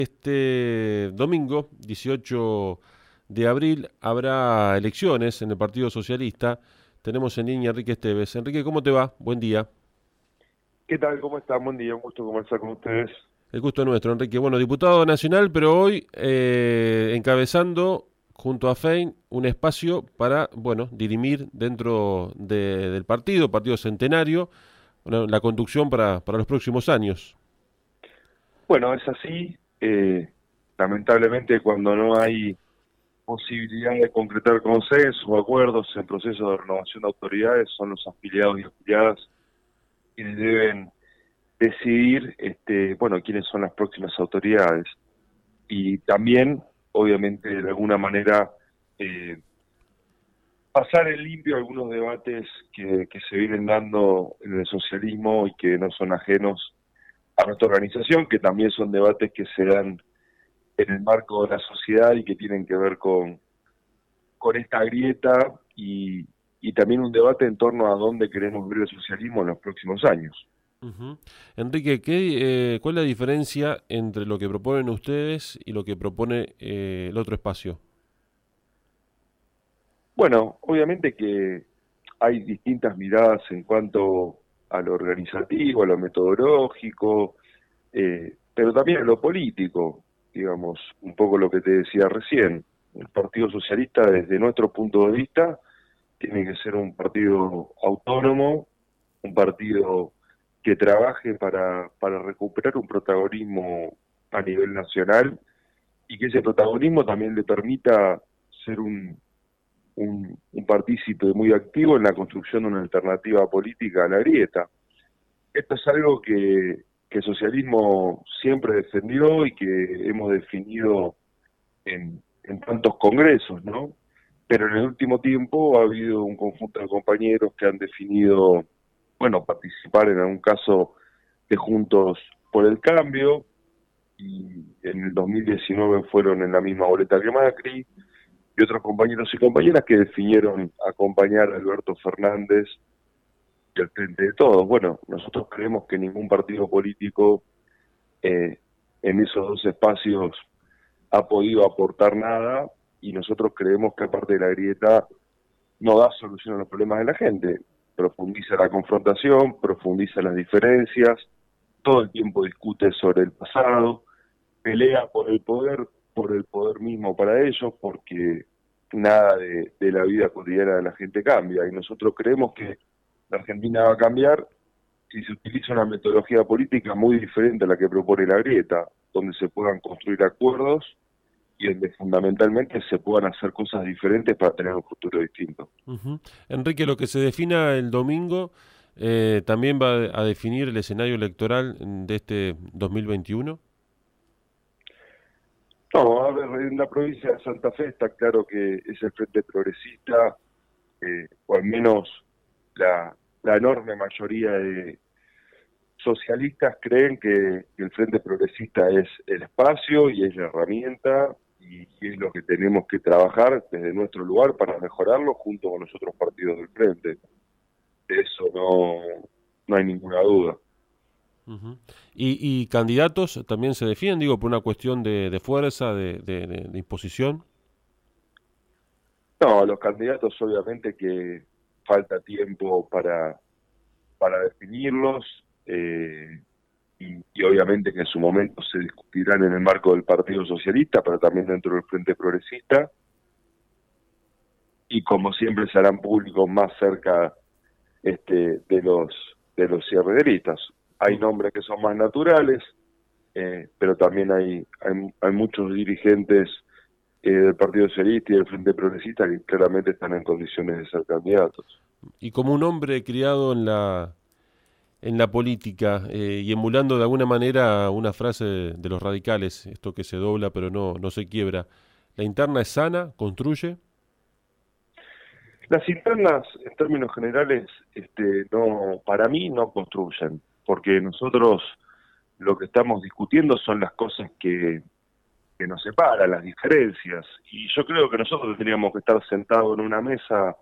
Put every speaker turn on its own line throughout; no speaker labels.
Este domingo, 18 de abril, habrá elecciones en el Partido Socialista. Tenemos en línea a Enrique Esteves. Enrique, ¿cómo te va? Buen día.
¿Qué tal? ¿Cómo están? Buen día, un gusto conversar con ustedes.
El gusto es nuestro, Enrique. Bueno, diputado nacional, pero hoy encabezando junto a Fein un espacio para, bueno, dirimir dentro del Partido Centenario, bueno, la conducción para los próximos años.
Bueno, es así. Lamentablemente, cuando no hay posibilidad de concretar consensos o acuerdos en proceso de renovación de autoridades, son los afiliados y afiliadas quienes deben decidir, bueno, quiénes son las próximas autoridades. Y también, obviamente, de alguna manera, eh, pasar en limpio algunos debates que se vienen dando en el socialismo y que no son ajenos a nuestra organización, que también son debates que se dan en el marco de la sociedad y que tienen que ver con esta grieta y también un debate en torno a dónde queremos ver el socialismo en los próximos años.
Ujú. Enrique, ¿cuál es la diferencia entre lo que proponen ustedes y lo que propone el otro espacio?
Bueno, obviamente que hay distintas miradas en cuanto a lo organizativo, a lo metodológico, pero también a lo político, digamos, un poco lo que te decía recién. El Partido Socialista, desde nuestro punto de vista, tiene que ser un partido autónomo, un partido que trabaje para recuperar un protagonismo a nivel nacional y que ese protagonismo también le permita ser un partícipe muy activo en la construcción de una alternativa política a la grieta. Esto es algo que el socialismo siempre defendió y que hemos definido en tantos congresos, ¿no? Pero en el último tiempo ha habido un conjunto de compañeros que han definido, bueno, participar en algún caso de Juntos por el Cambio, y en el 2019 fueron en la misma boleta que Macri, y otros compañeros y compañeras que definieron acompañar a Alberto Fernández y al Frente de Todos. Bueno, nosotros creemos que ningún partido político eh, en esos dos espacios ha podido aportar nada, y nosotros creemos que aparte de la grieta no da solución a los problemas de la gente, profundiza la confrontación, profundiza las diferencias, todo el tiempo discute sobre el pasado, pelea por el poder mismo para ellos, porque nada de la vida cotidiana de la gente cambia, y nosotros creemos que la Argentina va a cambiar si se utiliza una metodología política muy diferente a la que propone la grieta, donde se puedan construir acuerdos y donde fundamentalmente se puedan hacer cosas diferentes para tener un futuro distinto.
Ujú. Enrique, lo que se defina el domingo también va a definir el escenario electoral de este 2021.
No, a ver, en la provincia de Santa Fe está claro que es el Frente Progresista, o al menos la enorme mayoría de socialistas creen que el Frente Progresista es el espacio y es la herramienta y es lo que tenemos que trabajar desde nuestro lugar para mejorarlo junto con los otros partidos del Frente. De eso no hay ninguna duda.
Ujú. Y candidatos también se definen, digo, por una cuestión de fuerza, de imposición.
No, los candidatos obviamente que falta tiempo para definirlos, y obviamente que en su momento se discutirán en el marco del Partido Socialista, pero también dentro del Frente Progresista, y como siempre se harán públicos más cerca de los cierreristas. Hay
Mm.
nombres que son más naturales, pero también hay muchos dirigentes del Partido Socialista y del Frente Progresista que claramente están en condiciones de ser candidatos.
Y como un hombre criado en la política y emulando de alguna manera una frase de los radicales, esto que se dobla pero no se quiebra, la interna es sana, construye.
Las internas, en términos generales, no, para mí no construyen, porque nosotros lo que estamos discutiendo son las cosas que nos separan, las diferencias, y yo creo que nosotros tendríamos que estar sentados en una mesa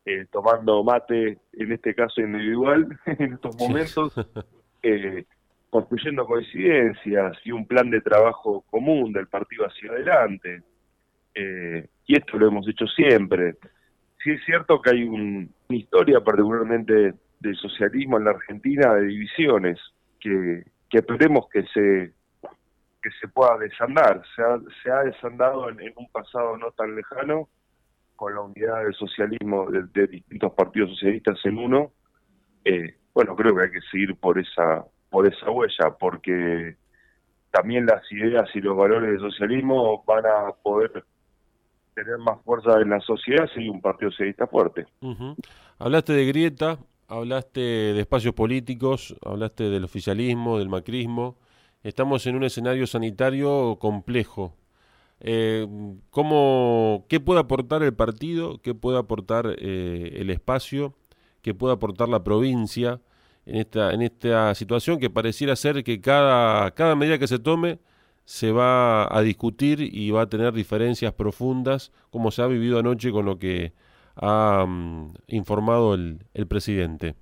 tomando mate, en este caso individual, en estos
Sí.
momentos, eh, construyendo coincidencias y un plan de trabajo común del partido hacia adelante. Y esto lo hemos hecho siempre. Sí es cierto que hay una historia particularmente del socialismo en la Argentina de divisiones que esperemos que se pueda desandar. Se ha desandado en un pasado no tan lejano con la unidad del socialismo de distintos partidos socialistas en uno. Bueno, creo que hay que seguir por esa huella, porque también las ideas y los valores del socialismo van a poder tener más fuerza en la sociedad si hay un partido socialista fuerte.
Ujú. Hablaste de grieta, hablaste de espacios políticos, hablaste del oficialismo, del macrismo. Estamos en un escenario sanitario complejo. Eh, ¿Qué puede aportar el partido? ¿Qué puede aportar el espacio? ¿Qué puede aportar la provincia en esta situación que pareciera ser que cada medida que se tome se va a discutir y va a tener diferencias profundas, como se ha vivido anoche con lo que ha informado el presidente?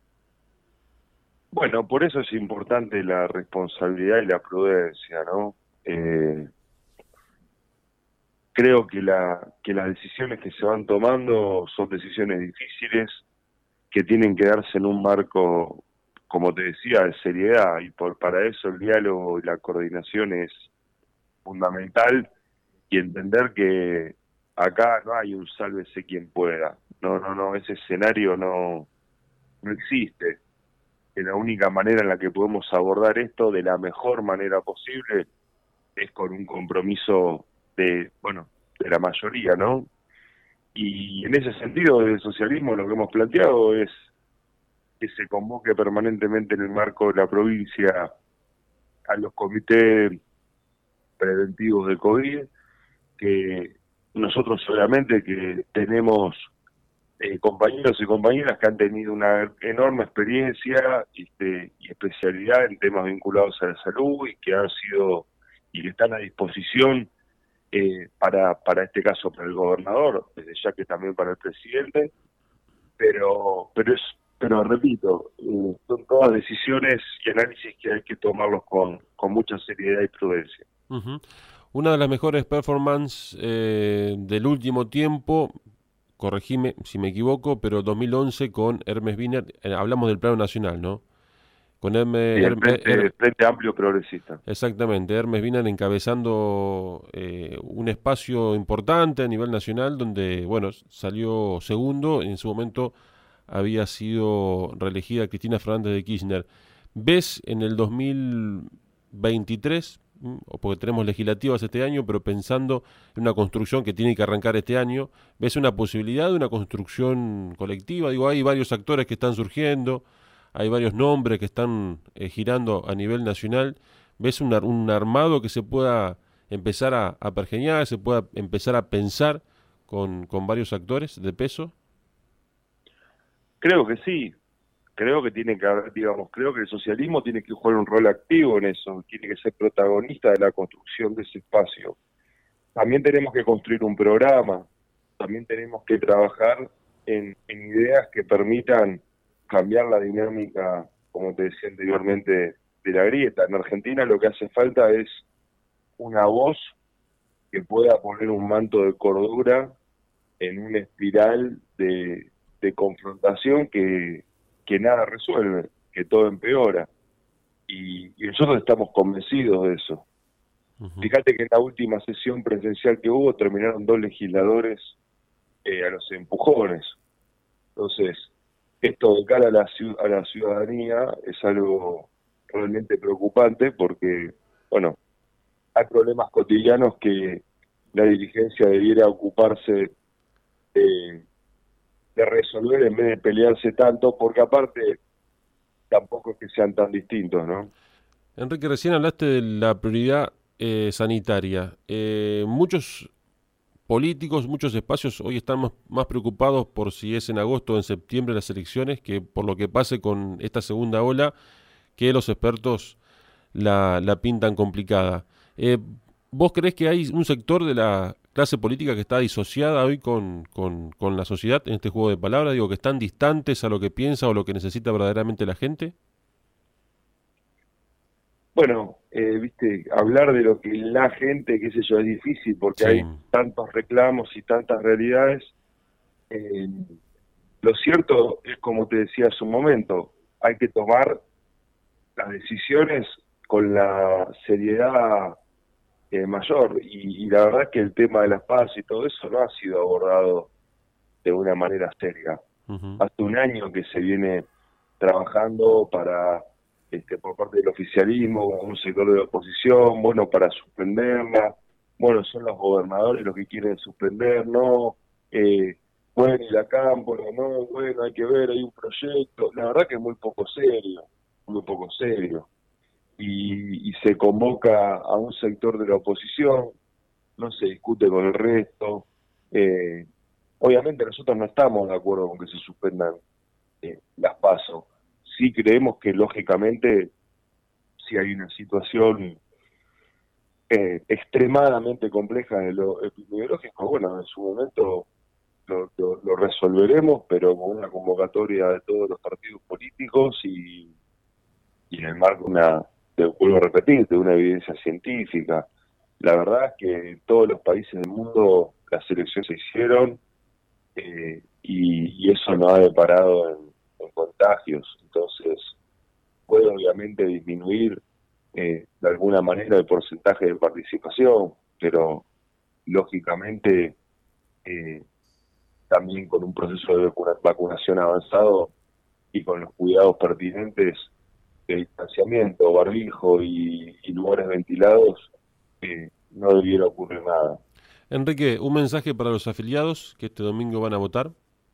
Bueno, por eso es importante la responsabilidad y la prudencia, ¿no? Creo que las decisiones que se van tomando son decisiones difíciles, que tienen que darse en un marco, como te decía, de seriedad, y para eso el diálogo y la coordinación es fundamental, y entender que acá no hay un sálvese quien pueda. No, ese escenario no existe. Que la única manera en la que podemos abordar esto de la mejor manera posible es con un compromiso de la mayoría, ¿no? Y en ese sentido, desde el socialismo lo que hemos planteado es que se convoque permanentemente en el marco de la provincia a los comités preventivos de COVID, que nosotros obviamente que tenemos compañeros y compañeras que han tenido una enorme experiencia y especialidad en temas vinculados a la salud, y que que están a disposición para este caso para el gobernador, desde ya que también para el presidente, pero repito, son todas decisiones y análisis que hay que tomarlos con mucha seriedad y prudencia.
Ujú. Una de las mejores performances del último tiempo, corregime si me equivoco, pero 2011 con Hermes Wiener, hablamos del plano nacional, ¿no? Con
Sí, el Frente Amplio Progresista.
exactamente, Hermes Wiener encabezando un espacio importante a nivel nacional donde, bueno, salió segundo, en su momento había sido reelegida Cristina Fernández de Kirchner. ¿Ves en el 2023, o porque tenemos legislativas este año, pero pensando en una construcción que tiene que arrancar este año, ves una posibilidad de una construcción colectiva? Digo, hay varios actores que están surgiendo, hay varios nombres que están girando a nivel nacional. ¿Ves un armado que se pueda empezar a pergeñar, se pueda empezar a pensar con varios actores de peso?
Creo que sí, creo que tiene que haber, digamos, creo que el socialismo tiene que jugar un rol activo en eso, tiene que ser protagonista de la construcción de ese espacio. También tenemos que construir un programa, también tenemos que trabajar en ideas que permitan cambiar la dinámica, como te decía anteriormente, de la grieta. En Argentina lo que hace falta es una voz que pueda poner un manto de cordura en una espiral de confrontación que nada resuelve, que todo empeora. Y nosotros estamos convencidos de eso.
Ujú.
Fíjate que en la última sesión presencial que hubo terminaron 2 legisladores a los empujones. Entonces, esto de cara a la ciudadanía es algo realmente preocupante, porque, bueno, hay problemas cotidianos que la dirigencia debiera ocuparse de resolver en vez de pelearse tanto, porque aparte tampoco es que sean tan distintos, ¿no?
Enrique, recién hablaste de la prioridad sanitaria. Muchos políticos, muchos espacios hoy están más preocupados por si es en agosto o en septiembre las elecciones que por lo que pase con esta segunda ola, que los expertos la pintan complicada. ¿Vos creés que hay un sector de la clase política que está disociada hoy con la sociedad en este juego de palabras? Digo, que están distantes a lo que piensa o lo que necesita verdaderamente la gente.
Bueno, viste, hablar de lo que la gente, qué sé yo, es difícil porque
Sí.
hay tantos reclamos y tantas realidades. Eh, lo cierto es, como te decía hace un momento, hay que tomar las decisiones con la seriedad mayor. Y la verdad es que el tema de las paz y todo eso no ha sido abordado de una manera seria.
Ujú.
Hace un año que se viene trabajando para, por parte del oficialismo, un sector de la oposición, bueno, para suspenderla. Bueno, son los gobernadores los que quieren suspender, no. Bueno, y la cámpora, no, bueno, hay que ver, hay un proyecto. La verdad que es muy poco serio, muy poco serio. Y se convoca a un sector de la oposición, no se discute con el resto. Eh, Obviamente nosotros no estamos de acuerdo con que se suspendan las PASO. Sí creemos que lógicamente si hay una situación extremadamente compleja de lo epidemiológico, bueno, en su momento lo resolveremos, pero con una convocatoria de todos los partidos políticos y en el marco te vuelvo a repetir, de una evidencia científica. La verdad es que en todos los países del mundo las elecciones se hicieron, y eso no ha deparado en contagios. Entonces, puede obviamente disminuir de alguna manera el porcentaje de participación, pero lógicamente eh, también con un proceso de vacunación avanzado y con los cuidados pertinentes de distanciamiento, barbijo y lugares ventilados, no debiera ocurrir nada.
Enrique, un mensaje para los afiliados que este domingo van a votar.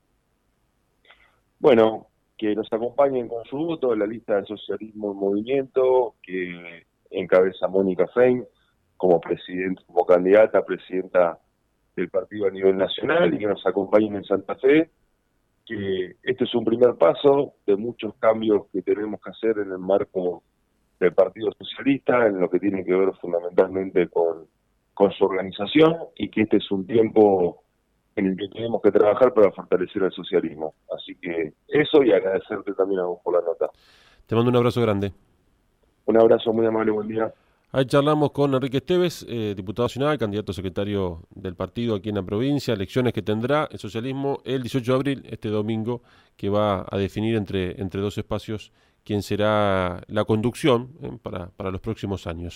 Bueno, que nos acompañen con su voto en la lista de Socialismo en Movimiento, que encabeza Mónica Fein como presidenta, como candidata a presidenta del partido a nivel nacional, y que nos acompañen en Santa Fe, que este es un primer paso de muchos cambios que tenemos que hacer en el marco del Partido Socialista, en lo que tiene que ver fundamentalmente con su organización, y que este es un tiempo en el que tenemos que trabajar para fortalecer el socialismo. Así que eso, y agradecerte también a vos por la nota.
Te mando un abrazo grande.
Un abrazo muy amable, buen día.
Ahí charlamos con Enrique Esteves, diputado nacional, candidato secretario del partido aquí en la provincia, elecciones que tendrá el socialismo el 18 de abril, este domingo, que va a definir entre dos espacios quién será la conducción para los próximos años.